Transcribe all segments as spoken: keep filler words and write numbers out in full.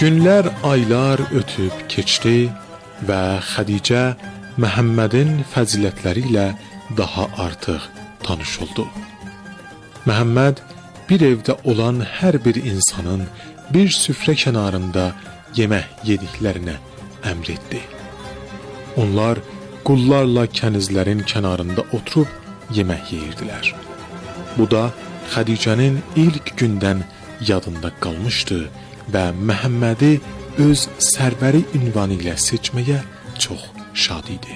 Günlər, aylar ötüb keçdi və Xədicə Məhəmmədin fəzilətləri ilə daha artıq tanış oldu. Məhəmməd bir evdə olan hər bir insanın bir süfrə kənarında yemək yediklərinə əmr etdi. Onlar qullarla kənizlərin kənarında oturub yemək yeyirdilər. Bu da Xədicənin ilk gündən yadında qalmışdı və Məhəmmədi öz sərvəri ünvanı ilə seçməyə çox şad idi.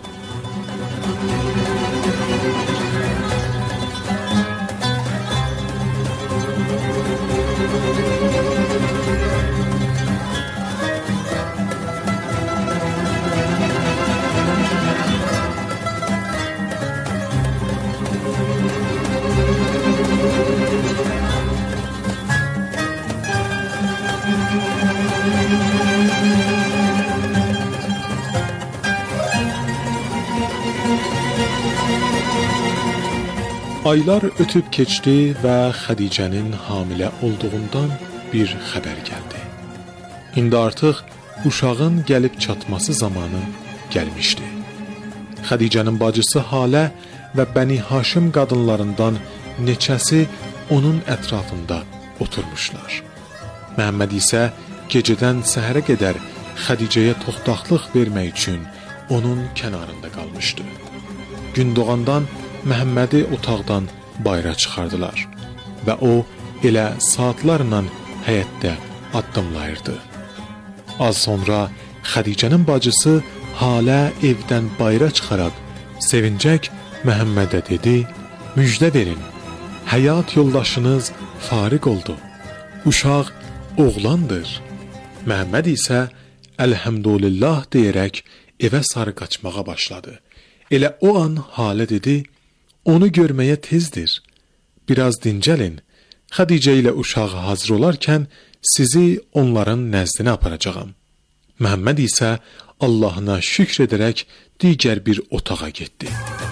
Aylar ötüb keçdi və Xədicənin hamilə olduğundan bir xəbər gəldi. İndi artıq uşağın gəlib çatması zamanı gəlmişdi. Xədicənin bacısı Halə və Bəni Haşim qadınlarından neçəsi onun ətrafında oturmuşlar. Məhəmməd isə gecədən səhərə qədər Xədicəyə toxtaqlıq vermək üçün onun kənarında qalmışdı. Gün doğandan Məhəmmədi otaqdan bayıra çıxardılar və o elə saatlarla həyətdə addımlayırdı. Az sonra Xədicənin bacısı Halə evdən bayıra çıxaraq sevincək Məhəmmədə dedi: "Müjdə verin, həyat yoldaşınız fariq oldu, uşaq oğlandır." Məhəmməd isə "Əlhəmdülillah" deyərək evə sarı qaçmağa başladı. Elə o an Halə dedi: "Onu görməyə tezdir. Biraz dincəlin. Xədicə ilə uşaq hazır olarkən sizi onların nəzdinə aparacağam." Məhəmməd isə Allahına şükr edərək digər bir otağa getdi.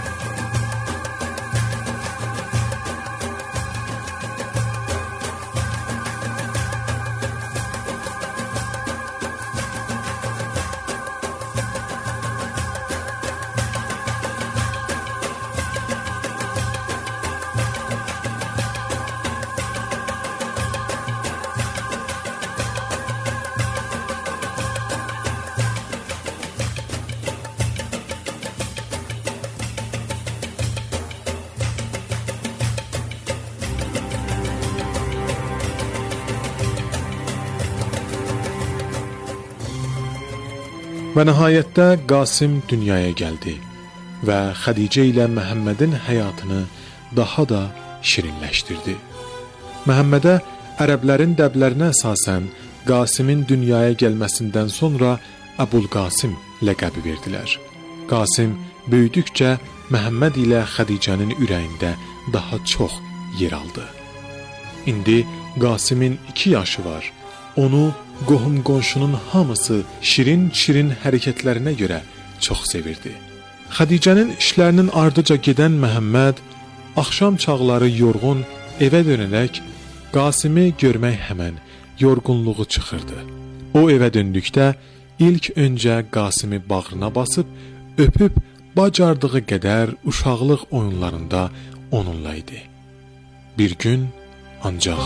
Və nəhayətdə Qasim dünyaya gəldi və Xədicə ilə Məhəmmədin həyatını daha da şirinləşdirdi. Məhəmmədə ərəblərin dəblərinə əsasən Qasimin dünyaya gəlməsindən sonra Əbulqasim ləqəbi verdilər. Qasim böyüdükcə Məhəmməd ilə Xədicənin ürəyində daha çox yer aldı. İndi Qasimin iki yaşı var. Onu qohum qonşunun hamısı şirin-şirin hərəkətlərinə görə çox sevirdi. Xədicənin işlərinin ardıca gedən Məhəmməd axşam çağları yorğun evə dönərək Qasimi görmək həmən yorğunluğu çıxırdı. O evə döndükdə ilk öncə Qasimi bağrına basıb öpüb bacardığı qədər uşaqlıq oyunlarında onunla idi. Bir gün ancaq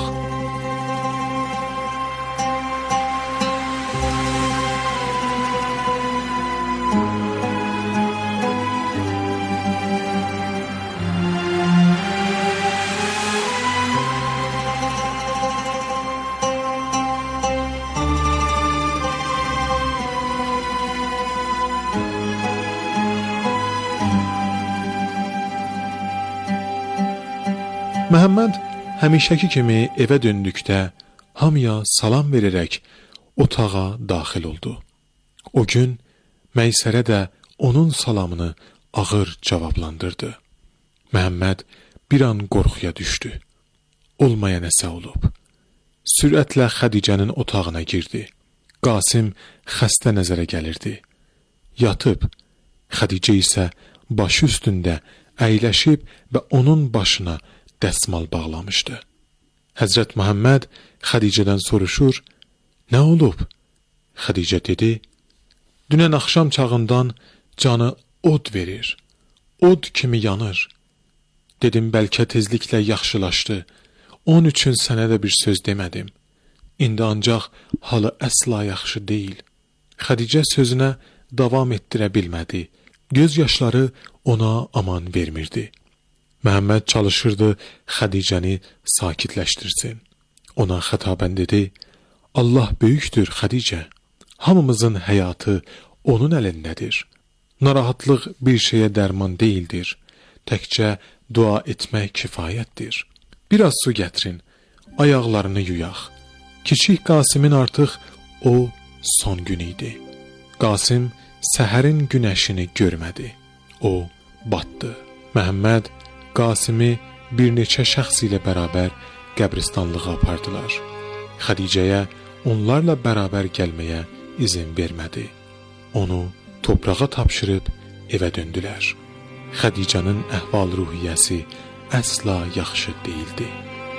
Məhəmməd həmişəki kimi evə döndükdə hamıya salam verərək otağa daxil oldu. O gün Məysərə də onun salamını ağır cavablandırdı. Məhəmməd bir an qorxuya düşdü. Olmaya nəsə olub. Sürətlə Xədicənin otağına girdi. Qasim xəstə nəzərə gəlirdi. Yatıb, Xədicə isə başı üstündə əyləşib və onun başına dəsmal bağlamışdı. Həzrət Məhəmməd Xədicədən soruşur: Nə olub? Xədicə dedi, dünən axşam çağından canı od verir, od kimi yanır. Dedim, bəlkə tezliklə yaxşılaşdı, onun üçün sənə də bir söz demədim. İndi ancaq halı əsla yaxşı deyil. Xədicə sözünə davam etdirə bilmədi. Göz yaşları ona aman vermirdi. Məhəmməd çalışırdı Xədicəni sakitləşdirsin. Ona xətabən dedi, Allah böyükdür Xədicə, hamımızın həyatı onun əlindədir. Narahatlıq bir şeyə dərman deyildir, təkcə dua etmək kifayətdir. Biraz su gətirin, ayaqlarını yuyaq. Kiçik Qasimin artıq o son gün idi. Qasim səhərin günəşini görmədi. O batdı. Məhəmməd Qasimi bir neçə şəxs ilə bərabər qəbristanlığa apardılar. Xədicəyə onlarla bərabər gəlməyə izin vermədi. Onu toprağa tapşırıb evə döndülər. Xədicənin əhval-ruhiyyəsi əsla yaxşı deyildi.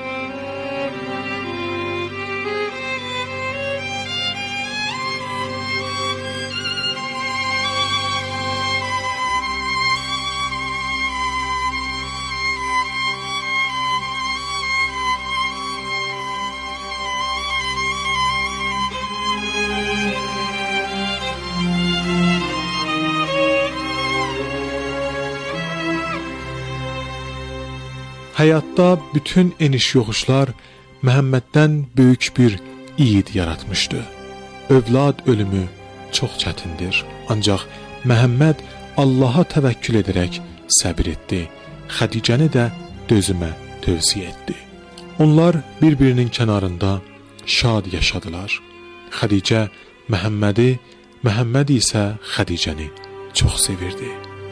Həyatda bütün eniş-yoxuşlar Məhəmməddən böyük bir iyid yaratmışdı. Övlad ölümü çox çətindir. Ancaq Məhəmməd Allaha təvəkkül edərək səbir etdi. Xədicəni də dözümə tövsiyə etdi. Onlar bir-birinin kənarında şad yaşadılar. Xədicə Məhəmmədi, Məhəmməd isə Xədicəni çox sevirdi.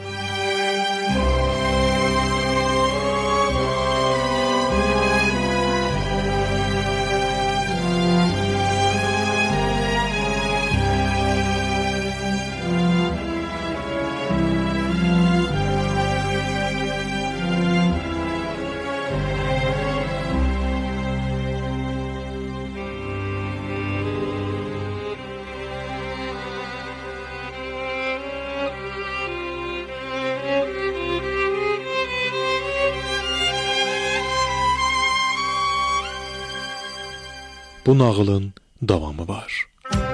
Bu nağılın davamı var.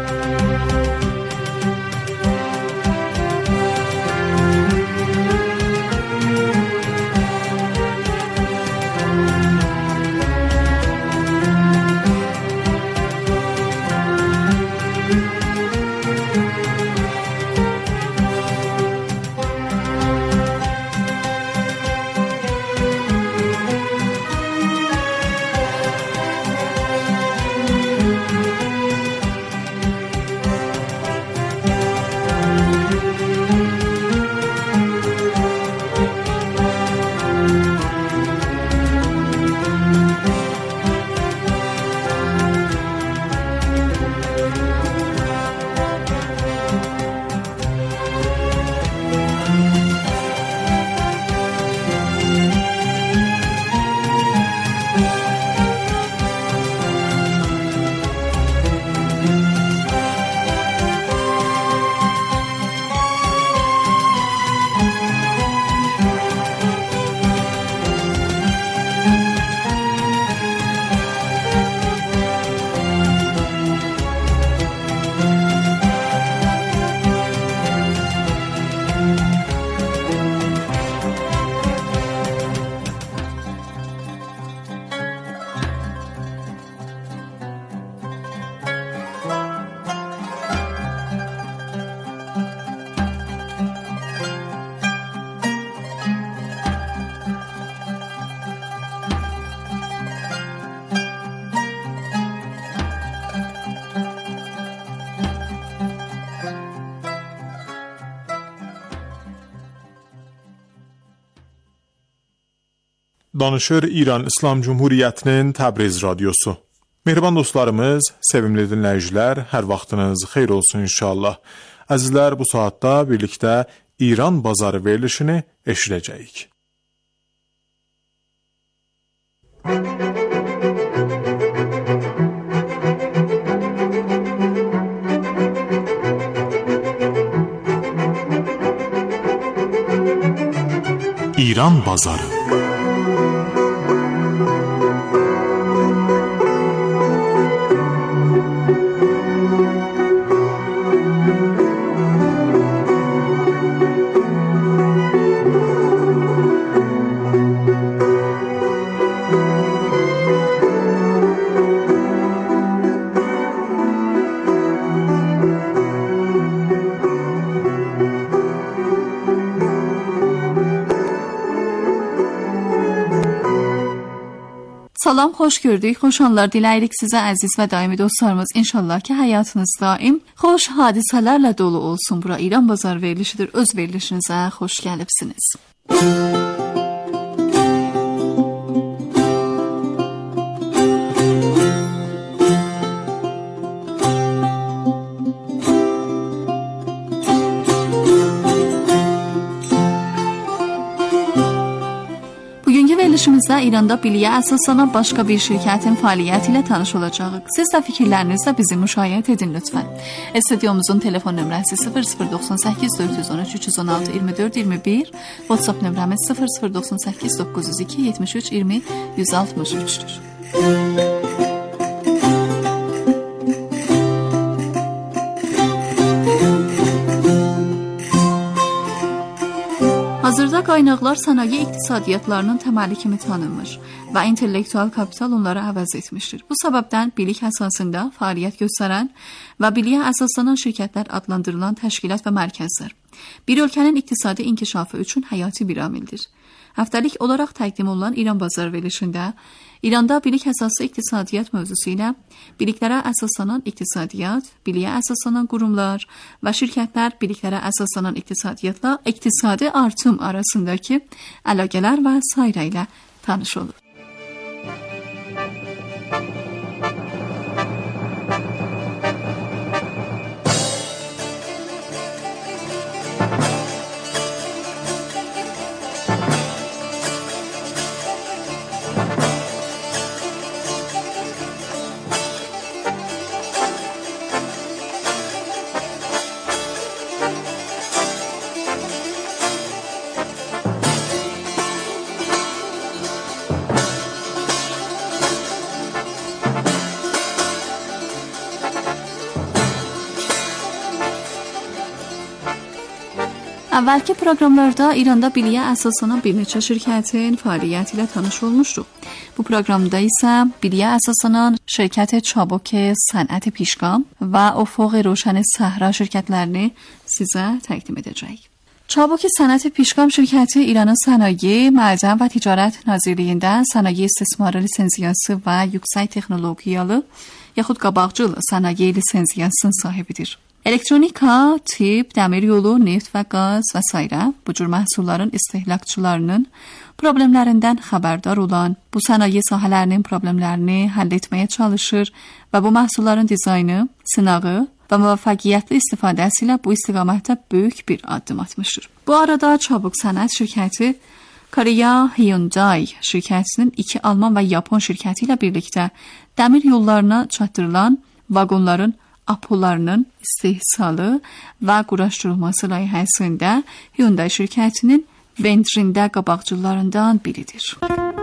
Danışır İran İslam Cumhuriyyətinin Təbriz radiosu. Mehriban dostlarımız, sevimli dinləyicilər, hər vaxtınız xeyir olsun inşallah. Əzizlər, bu saatda birlikdə İran bazarı verilişini eşidəcəyik. İran bazarı. Salam, xoş gördük. Xoş anlar diləyirik sizə əziz və daimi dostlarımız. İnşallah ki, həyatınız daim xoş hadisələrlə dolu olsun. Bura İran bazar verilişidir. Öz verilişinizə xoş gəlibsiniz. Verilişimizdə İranda biliyə əsaslanan başqa bir şirkətin fəaliyyəti ilə tanış olacağıq. Siz də fikirlərinizlə bizi müşayiət edin lütfən. Studiomuzun telefon nömrəsi sıfır sıfır doxsan səkkiz dörd yüz on üç üç yüz on altı iyirmi dörd iyirmi bir, WhatsApp nömrəmiz sıfır sıfır doxsan səkkiz doqquz yüz iki yetmiş üç iyirmi yüz altmış üçdür. Hazırda qaynaqlar sənaye iqtisadiyyatlarının təməli kimi tanınmış və intellektual kapital onları əvəz etmişdir. Bu səbəbdən bilik əsasında fəaliyyət göstərən və biliyə əsaslanan şirkətlər adlandırılan təşkilat və mərkəzlər bir ölkənin iqtisadi inkişafı üçün həyati bir amildir. Həftəlik olaraq təqdim olunan İran bazar verilişində İranda bilik əsaslı iqtisadiyyat mövzusu ilə biliklərə əsaslanan iqtisadiyyat, biliyə əsaslanan qurumlar və şirkətlər biliklərə əsaslanan iqtisadiyyatla iqtisadi artım arasındakı əlaqələr və sairə ilə tanış olur. Əvvəlki proqramlarda İranda biliyə əsaslanan bir neçə şirkətin fəaliyyəti ilə tanış olmuşduq. Bu proqramda isə biliyə əsaslanan şirkət Çabuk Sənət Pişkam və Ufuq Roşan Səhra şirkətlərini sizə təqdim edəcəyik. Çabuk Sənət Pişkam şirkəti İranın Sənaye, Mədən və Ticarət Nazirliyində Sənaye İstismarı lisenziyası və yüksək texnologiyalı yaxud qabaqcıl sənaye lisenziyasının sahibidir. Elektronika, tip, dəmir yolu, neft və qaz və s. bu cür məhsulların istehlakçılarının problemlərindən xəbərdar olan, bu sənaye sahələrinin problemlərini həll etməyə çalışır və bu məhsulların dizaynı, sınağı və müvəffəqiyyətli istifadəsi ilə bu istiqamətdə böyük bir addım atmışdır. Bu arada Çabuk Sənət şirkəti Korea Hyundai şirkətinin iki Alman və Yapon şirkəti ilə birlikdə dəmir yollarına çatdırılan vaqonların apollarının istehsalı və quraşdırılması layihəsində Hyundai şirkətinin ventrində qabaqcıllarından biridir.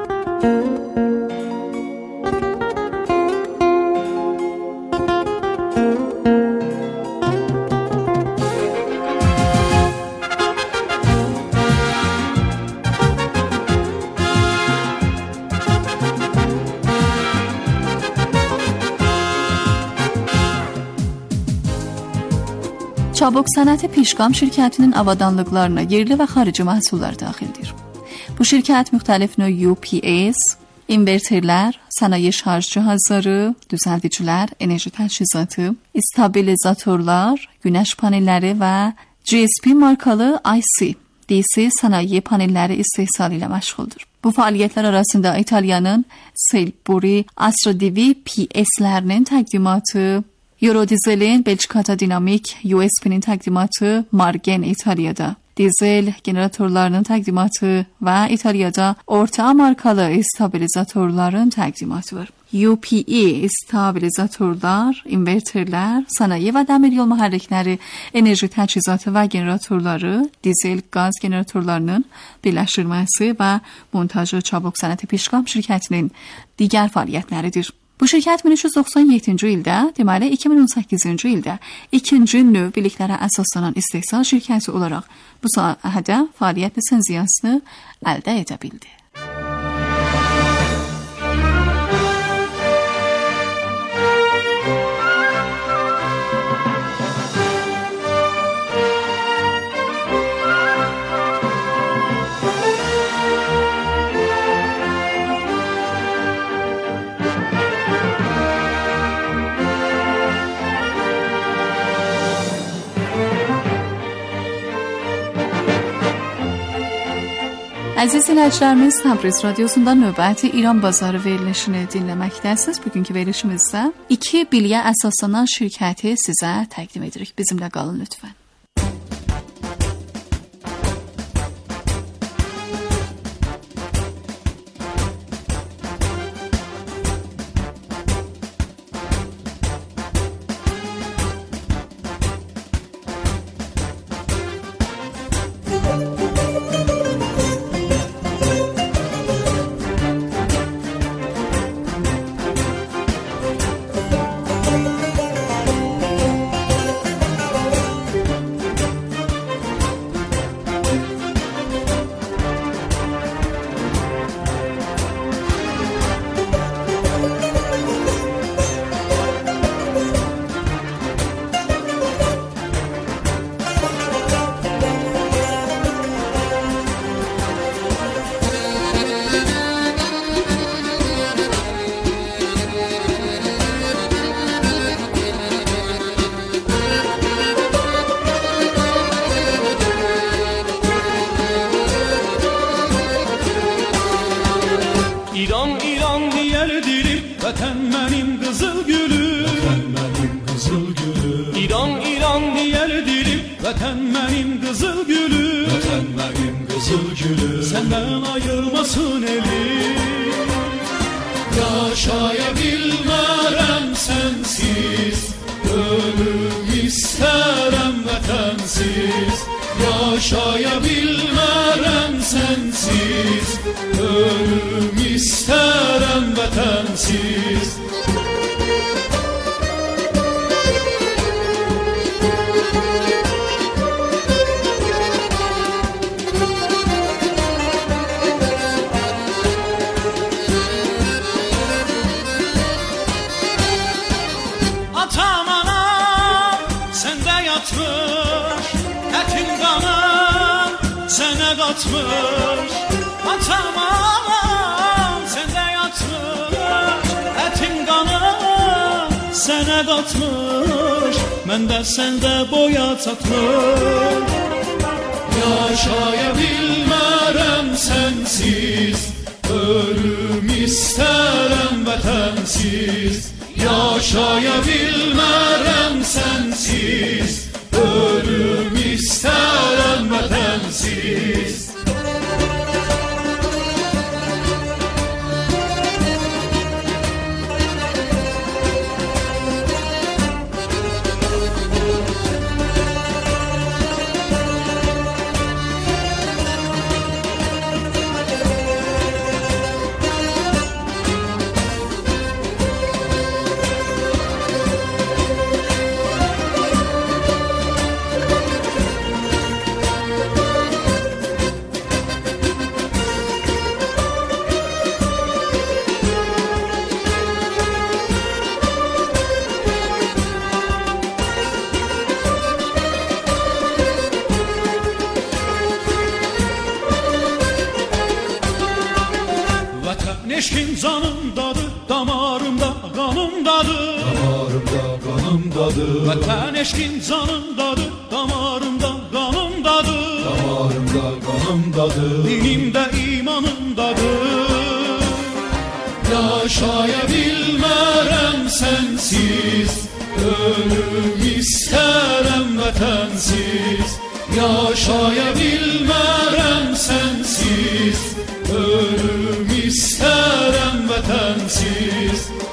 Çabuk Sənət Pişkam şirkətinin avadanlıqlarına yerli və xarici məhsullar daxildir. Bu şirkət müxtəlif növ U P S, inverterlər, sənaye şarj cihazları, düzəldicilər, enerji təchizatı, stabilizatorlar, günəş panelləri və G S P markalı I C, D C sənaye panelləri istehsalı ilə məşğuldur. Bu fəaliyyətlər arasında İtaliyanın Selburi Astro-D V P S-lərinin təqdimatı, Eurodizelin Belçikada dinamik U S P'nin təqdimatı, Margen İtaliyada dizel generatorlarının təqdimatı və İtaliyada orta markalı stabilizatorların təqdimatı var. U P E stabilizatorlar, inverterlər, sənaye və dəmir yol mühərrikləri, enerji təchizatı və generatorları, dizel qaz generatorlarının birləşdirilməsi və montajı Çabuk Sənəti Pişqam şirkətinin digər fəaliyyətləridir. Bu şirkət min üç yüz doxsan yeddinci ildə, deməli iki min on səkkizinci ildə ikinci növ biliklərə əsaslanan istehsal şirkəti olaraq bu sahədə fəaliyyət lisenziyasını əldə edə bildi. Əziz dinləyicilərimiz, Təbriz Radiosu'nda növbəti İran bazarı verilişini dinləməkdəsiniz. Bugünkü verilişimizdə iki biliyə əsaslanan şirkəti sizə təqdim edirik. Bizimlə qalın lütfən. Məndə səndə boya çatmır. Yaşaya bilmərəm sənsiz, ölüm istərəm vətənsiz. Yaşaya bilmərəm sənsiz, ölüm istərəm vətənsiz. Eşkin canımdadır, damarımda qanımdadır. Damarımda qanımdadır. Vətən eşkin canımdadır, damarımda qanımdadır. Damarımda qanımdadır. Dinimdə imanımdadır. Yaşaya bilmərəm sənsiz, ölüm istərəm vətənsiz. Yaşaya bilmərəm sənsiz, ölüm istərəm vətənsiz.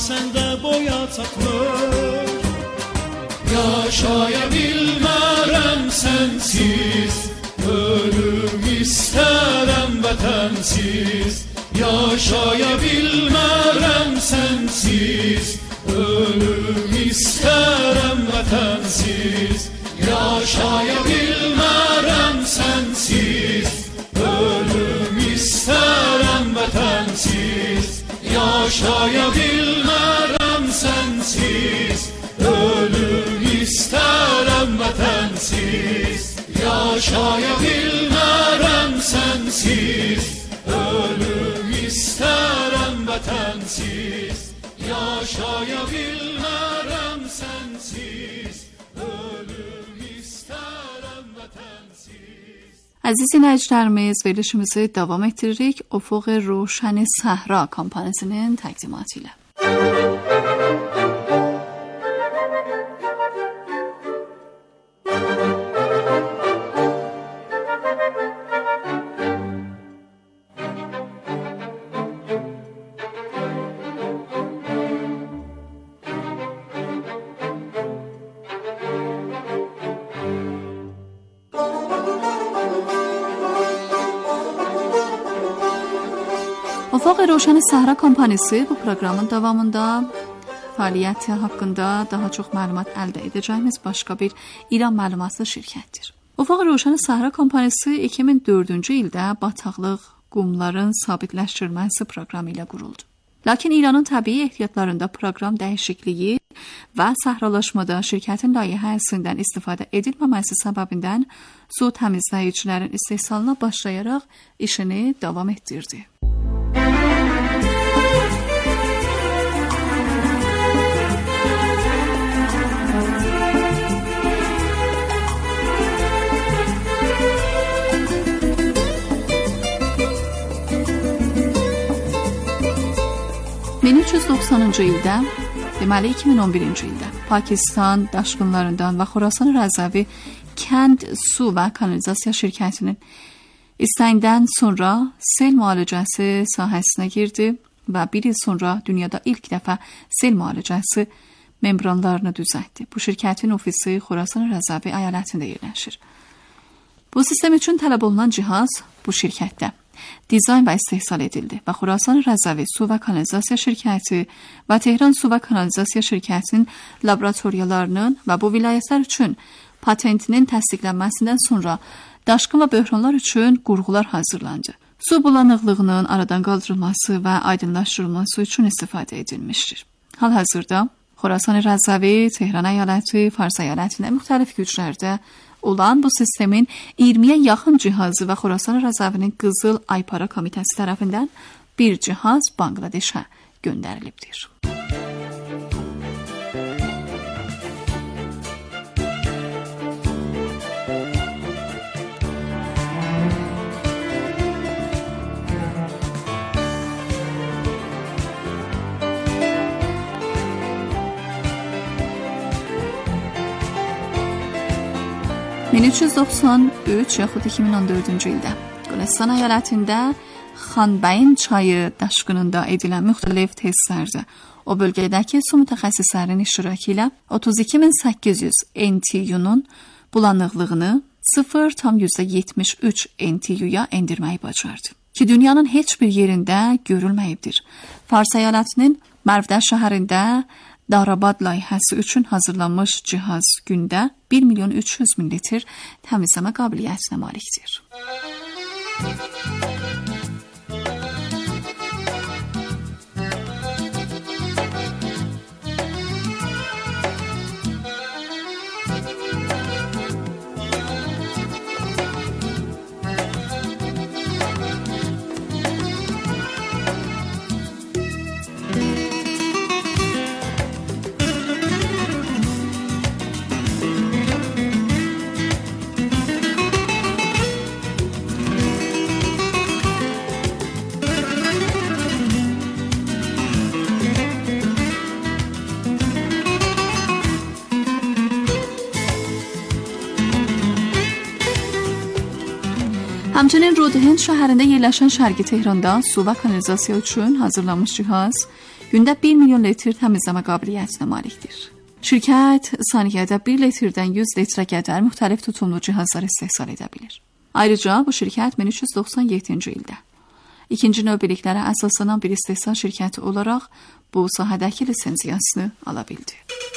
səndə boya çatmır. Yaşaya bilmərəm sənsiz, ölüm istərəm vətənsiz. Yaşaya bilmərəm sənsiz, ölüm istərəm vətənsiz. Yaşaya bilmərəm sənsiz, ölüm istərəm vətənsiz. Yaşaya bilmərəm sənsiz, ölüm istərəm vətənsiz. Yaşaya bilmərəm sənsiz, ölüm istərəm vətənsiz. Yaşaya bilmərəm sənsiz, ölüm istərəm vətənsiz. Əziz dinləyicilərimiz, verilişimizi davam etdiririk. Ufuq Roşan Səhra kompaniyasının təqdimatı ilə. Ufuq Roşan Səhra kompaniyası bu proqramın davamında fəaliyyəti haqqında daha çox məlumat əldə edəcəyimiz başqa bir İran məlumatlı şirkətdir. Ufuq Roşan Səhra kompaniyası iki min dördüncü ildə bataqlıq qumların sabitləşdirilməsi proqramı ilə quruldu. Lakin İranın təbii ehtiyatlarında proqram dəyişikliyi və səhralaşmada şirkətin layihəsindən istifadə edilməməsi səbəbindən su təmizləyicilərin istehsalına başlayaraq işini davam etdirdi. min üç yüz doxsanıncı ildə, deməli iki min on birinci ildə Pakistan daşqınlarından və Xorasan Rəzəvi kənd su və kanalizasiya şirkətinin istəyindən sonra sel müalicəsi sahəsinə girdi və bir il sonra dünyada ilk dəfə sel müalicəsi membranlarını düzəltdi. Bu şirkətin ofisi Xorasan Rəzəvi əyalətində yerləşir. Bu sistem üçün tələb olunan cihaz bu şirkətdə dizayn və istehsal edildi və Xorasan Rəzəvi Su və Kanalizasiya şirkəti və Tehran Su və Kanalizasiya şirkətinin laboratoriyalarının və bu vilayətlər üçün patentinin təsdiqlənməsindən sonra daşqın və böhranlar üçün qurğular hazırlandı. Su bulanıqlığının aradan qaldırılması və aydınlaşdırılması üçün istifadə edilmişdir. Hal-hazırda Xorasan Rəzəvi, Tehran əyaləti, Fars əyalətində müxtəlif güclərdə olan bu sistemin iyirmiyə yaxın cihazı və Xorasan Rəzəvinin Qızıl Aypara Komitəsi tərəfindən bir cihaz Bangladeşə göndərilibdir. min üç yüz doxsan üç yaxud iki min on dördüncü ildə Gülestan əyalətində Xanbəyin çayı daşqınında edilən müxtəlif testlərdə o bölgədəki su mütəxəssislərinin iştirakı ilə otuz iki min səkkiz yüz N T U-nun bulanıqlığını sıfır tam yüzdə yetmiş üç N T U-ya endirməyi bacardı ki, dünyanın heç bir yerində görülməyibdir. Fars əyalətinin Mərvdə şəhərində Darabad layihəsi üçün hazırlanmış cihaz gündə bir milyon üç yüz min litr təmizləmə qabiliyyətinə malikdir. Həmçinin Rodhend şəhərində yerləşən Şərqi Tehranda su və kanalizasiya üçün hazırlanmış cihaz Gündə bir milyon litr təmizləmə qabiliyyətinə malikdir. Şirkət saniyədə bir litrdən yüz litrə qədər müxtəlif tutumlu cihazlar istehsal edə bilir. Ayrıca bu şirkət min üç yüz doxsan yeddinci ildə ikinci növ biliklərə əsaslanan bir istehsal şirkəti olaraq bu sahədəki lisenziyasını ala bildi.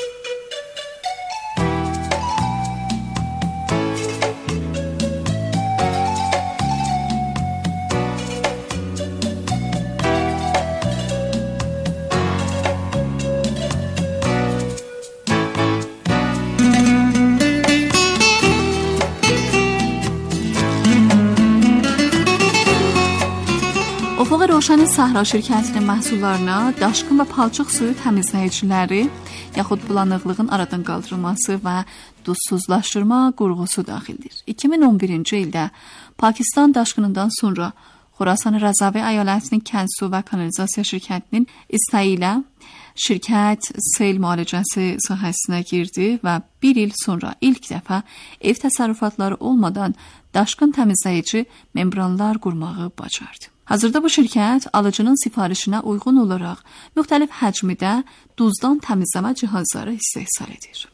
Ufuk Roşan Səhra şirkətinin məhsullarına daşqın və palçıq suyu təmizləyiciləri, yaxud bulanıqlığın aradan qaldırılması və duzsuzlaşdırma qurğusu daxildir. iki min on birinci ildə Pakistan daşqınından sonra Xorasan Rəzavi əyalətinin kənd su və kanalizasiya şirkətinin istəyi ilə şirkət sel müalicəsi sahəsinə girdi və bir il sonra ilk dəfə ev təsərrüfatları olmadan daşqın təmizləyici membranlar qurmağı bacardı. Hazırda bu şirkət alıcının sifarişinə uyğun olaraq müxtəlif həcmdə duzdan təmizləmə cihazları istehsal edir.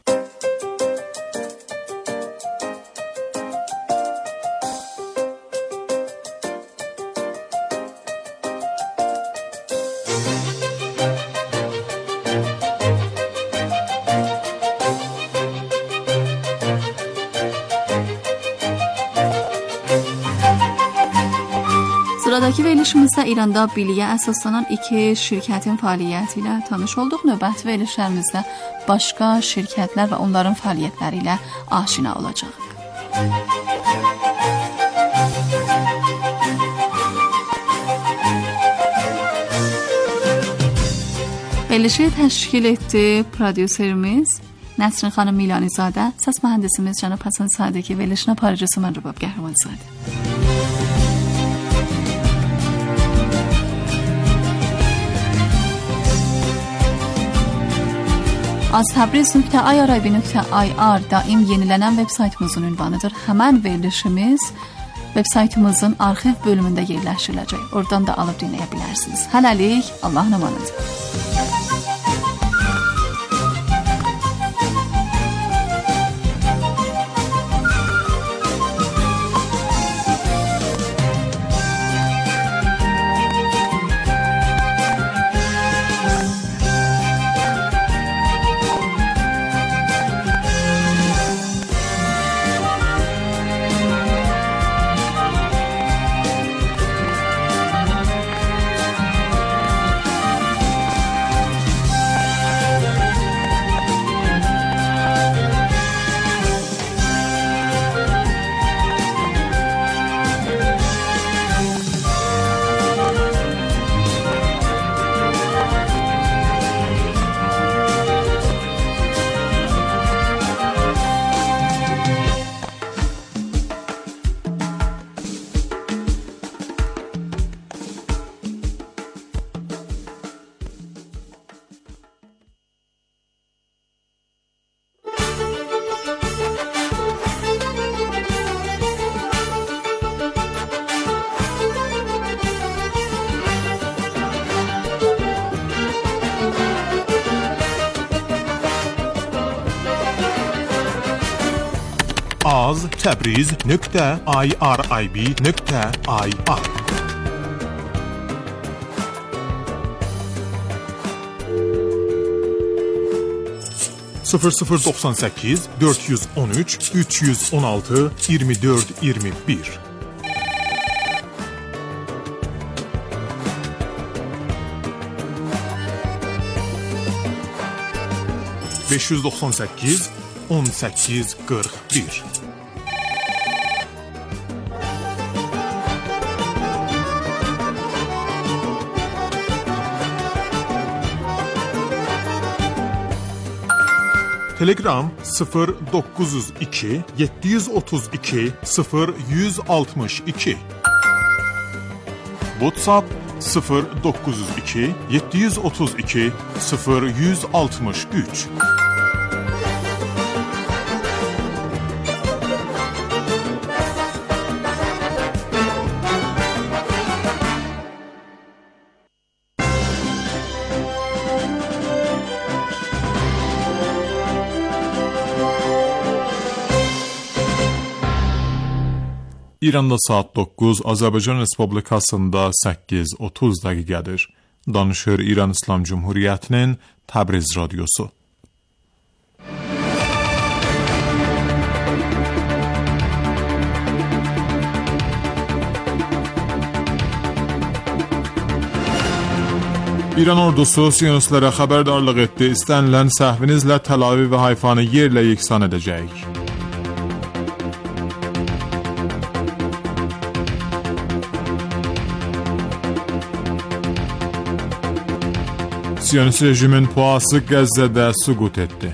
Sıradakı verilişimizdə İranda biliyə əsaslanan iki şirkətin fəaliyyəti ilə tanış olduq. Növbəti verilişlərimizdə başqa şirkətlər və onların fəaliyyətləri ilə aşina olacağıq. Verilişi təşkil etdi prodüserimiz Nəsrin xanım Milanizadə, səs mühəndisimiz cənab Həsən Sadəki, verilişin aparıcısı mən Rübab Qəhrəmanzadə. az təbriz nöqtə i r i b nöqtə i r daim yenilənən veb saytımızın ünvanıdır. Həmən verilişimiz veb saytımızın arxiv bölümündə yerləşdiriləcək. Oradan da alıb dinləyə bilərsiniz. Hələlik, Allahın amanıdır. az təbriz nöqtə i r i b nöqtə i r sıfır sıfır doxsan səkkiz dörd yüz on üç üç yüz on altı iyirmi dörd iyirmi bir beş yüz doxsan səkkiz on səkkiz qırx bir Telegram sıfır doqquz yüz iki yeddi yüz otuz iki sıfır yüz altmış iki WhatsApp sıfır doqquz yüz iki yeddi yüz otuz iki sıfır yüz altmış üç İranda saat doqquz, Azərbaycan Respublikasında səkkiz otuz dəqiqədir. Danışır İran İslam Cumhuriyyətinin Təbriz radiosu. İran ordusu Siyonistlərə xəbərdarlıq etdi, istənilən səhvinizlə Tel Aviv və Hayfanı yerlə yeksan edəcəyik. Siyonist rejimin puası Qəzzədə süqut etdi.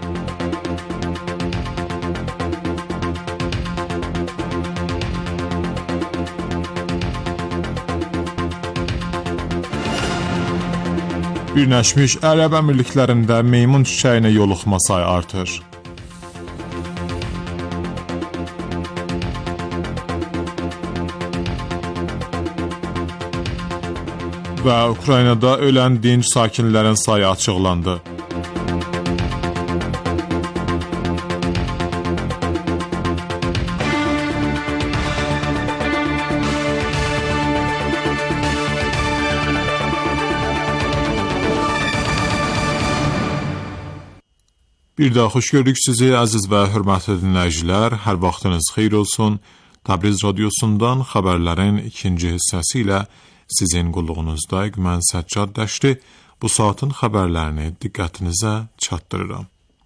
Birləşmiş Ərəb Əmirliklərində meymun çiçəyinə yoluxma sayı artır. Və Ukraynada ölən dinc sakinlərin sayı açıqlandı. Bir daha xoş gördük sizi, əziz və hörmətli dinləyicilər. Hər vaxtınız xeyir olsun. Təbriz radiosundan xəbərlərin ikinci hissəsi ilə sizin qulluğunuzdayıq. Mən Səccad Dəşti bu saatın xəbərlərini diqqətinizə çatdırıram.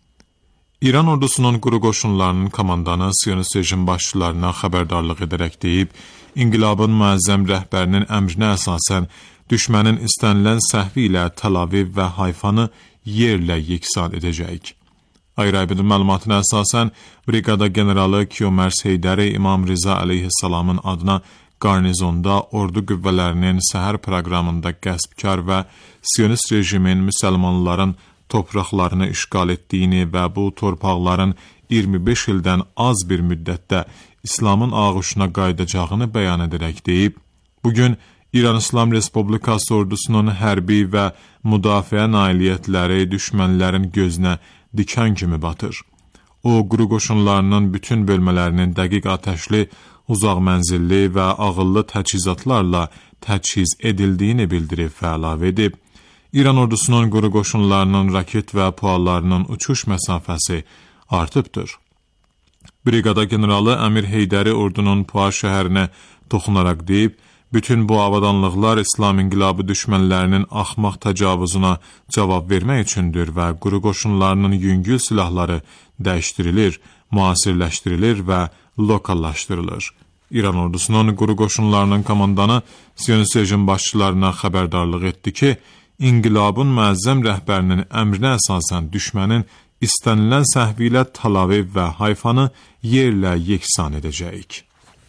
İran ordusunun quru qoşunlarının komandanı Siyonist rejim başçılarına xəbərdarlıq edərək deyib, İnqilabın müəzzəm rəhbərinin əmrinə əsasən düşmənin istənilən səhvi ilə Tel Aviv və Hayfanı yerlə yeksan edəcəyik. Ayrı-ayrı məlumatına əsasən, Briqada generalı Kiyomers Heydəri İmam Riza əleyhissalamın adına qarnizonda ordu qüvvələrinin səhər proqramında qəsbkar və Siyonist rejimin müsəlmanların torpaqlarını işğal etdiyini və bu torpaqların iyirmi beş ildən az bir müddətdə İslamın ağuşuna qayıdacağını bəyan edərək deyib, bugün İran İslam Respublikası ordusunun hərbi və müdafiə nailiyyətləri düşmənlərin gözünə dikan kimi batır. O, quru qoşunlarının bütün bölmələrinin dəqiq atəşli, uzaq mənzilli və ağıllı təchizatlarla təchiz edildiyini bildirib və əlavə edib. İran ordusunun quru qoşunlarının raket və puallarının uçuş məsafəsi artıbdır. Briqada generalı Əmir Heydəri ordunun Pua şəhərinə toxunaraq deyib, bütün bu avadanlıqlar İslam inqilabı düşmənlərinin axmaq təcavüzuna cavab vermək üçündür və quru qoşunlarının yüngül silahları dəyişdirilir, müasirləşdirilir və lokallaşdırılır. İran ordusunun quru qoşunlarının komandanı Siyonist rejim başçılarına xəbərdarlıq etdi ki, İnqilabın müəzzəm rəhbərinin əmrinə əsasən düşmənin istənilən səhvi ilə Tel Aviv və Hayfanı yerlə yeksan edəcəyik.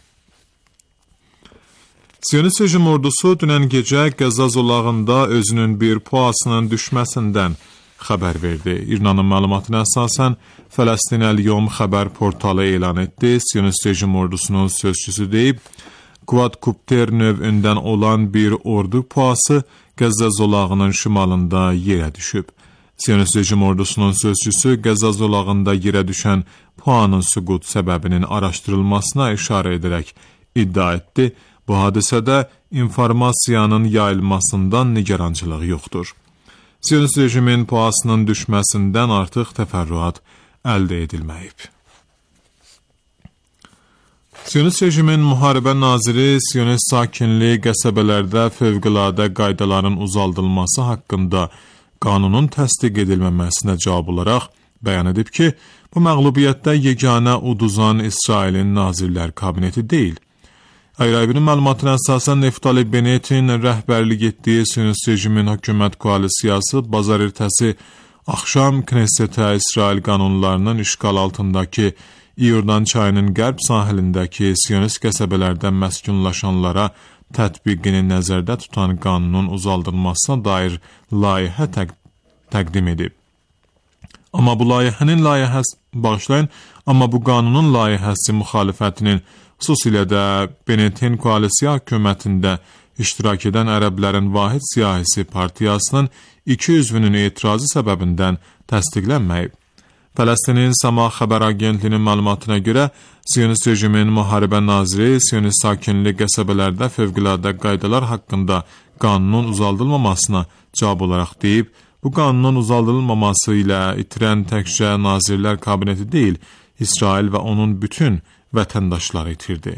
Siyonist rejim ordusu dünən gecə Qəzza zolağında özünün bir puasının düşməsindən xəbər verdi. İranın məlumatına əsasən Fələstin Əl-Yom xəbər portalı elan etdi. Siyonist rejim ordusunun sözçüsü deyib, kvadkopter növündən olan bir ordu puası Qəzza zolağının şimalında yerə düşüb. Siyonist rejim ordusunun sözçüsü Qəzza zolağında yerə düşən puanın süqut səbəbinin araşdırılmasına işarə edərək iddia etdi. Bu hadisədə informasiyanın yayılmasından nigarançılıq yoxdur. Siyonist rejimin puasının düşməsindən artıq təfərrüat əldə edilməyib. Siyonist rejimin müharibə naziri Siyonist sakinli qəsəbələrdə fövqəladə qaydaların uzaldılması haqqında qanunun təsdiq edilməməsinə cavab olaraq bəyan edib ki, bu məğlubiyyətdə yeganə uduzan İsrailin Nazirlər Kabineti deyil. Ayrı-ayrı məlumatına əsasən Neftali Bennetin rəhbərlik etdiyi Siyonist rejimin hökumət koalisiyası bazar ertəsi axşam Knessetə İsrail qanunlarının işğal altındakı İordan çayının qərb sahilindəki Siyonist qəsəbələrdə məskunlaşanlara tətbiqini nəzərdə tutan qanunun uzaldılmasına dair layihə təq təqdim edib. Amma bu layihənin layihəsi bağışlayın, amma bu qanunun layihəsi müxalifətinin, xüsusilə də Bennetin koalisiya hökumətində iştirak edən ərəblərin Vahid Siyasi Partiyasının iki üzvünün etirazı səbəbindən təsdiqlənməyib. Fələstinin Sama xəbər agentliyinin məlumatına görə Siyonist rejimin müharibə naziri Siyonist sakinli qəsəbələrdə fövqəladə qaydalar haqqında qanunun uzaldılmamasına cavab olaraq deyib, bu qanunun uzaldılmaması ilə itirən təkcə Nazirlər Kabineti deyil, İsrail və onun bütün vətəndaşları itirdi.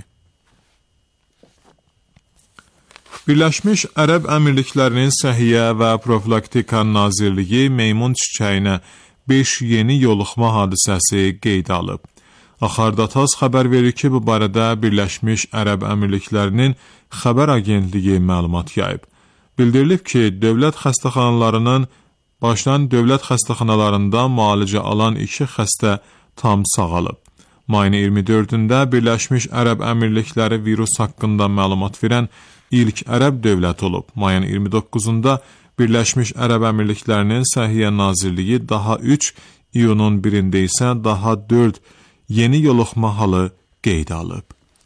Birləşmiş Ərəb Əmirliklərinin Səhiyyə və Profilaktika Nazirliyi meymun çiçəyinə beş yeni yoluxma hadisəsi qeydə alıb. Axardatas xəbər verir ki, bu barədə Birləşmiş Ərəb Əmirliklərinin xəbər agentliyi məlumat yayıb. Bildirilib ki, dövlət xəstəxanalarının başdan dövlət xəstəxanalarında müalicə alan iki xəstə tam sağalıb. Mayın iyirmi dördündə Birləşmiş Ərəb Əmirlikləri virus haqqında məlumat verən ilk ərəb dövləti olub. Mayın iyirmi doqquzunda Birləşmiş Ərəb Əmirliklərinin Səhiyyə Nazirliyi daha üç, iyunun birində isə daha dörd yeni yoluxma halı qeydə alıb.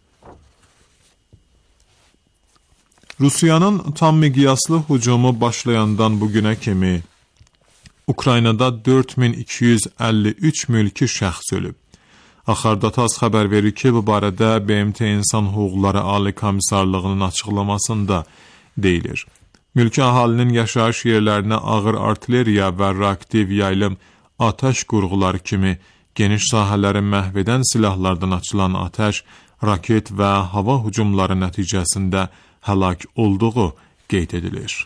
Rusiyanın tam miqyaslı hücumu başlayandan bugünə kimi Ukraynada dörd min iki yüz əlli üç mülki şəxs ölüb. Axardatas xəbər verir ki, bu barədə B M T İnsan Hüquqları Ali Komissarlığının açıqlamasında deyilir. Mülki əhalinin yaşayış yerlərinə ağır artilleriya və reaktiv yaylım atəş qurğuları kimi geniş sahələri məhv edən silahlardan açılan atəş, raket və hava hücumları nəticəsində həlak olduğu qeyd edilir.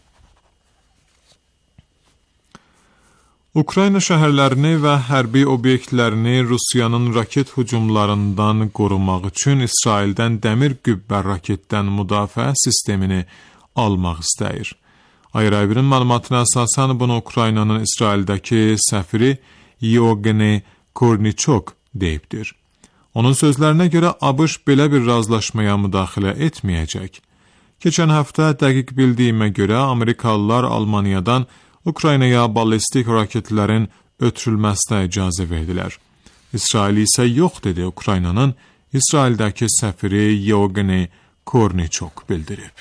Ukrayna şəhərlərini və hərbi obyektlərini Rusiyanın raket hücumlarından qorumaq üçün İsraildən dəmir qübbə raketdən müdafiə sistemini almaq istəyir. Ayrı-ayrı məlumatına əsasən bunu Ukraynanın İsraildəki səfiri Yevgeniy Kornichok deyibdir. Onun sözlərinə görə ABŞ belə bir razılaşmaya müdaxilə etməyəcək. Keçən həftə dəqiq bildiyimə görə Amerikalılar Almaniyadan Ukraynaya ballistik raketlərin ötürülməsinə icazə verdilər. İsrail isə yox dedi, Ukraynanın İsraildəki səfiri Yevgeniy Kornichok bildirib.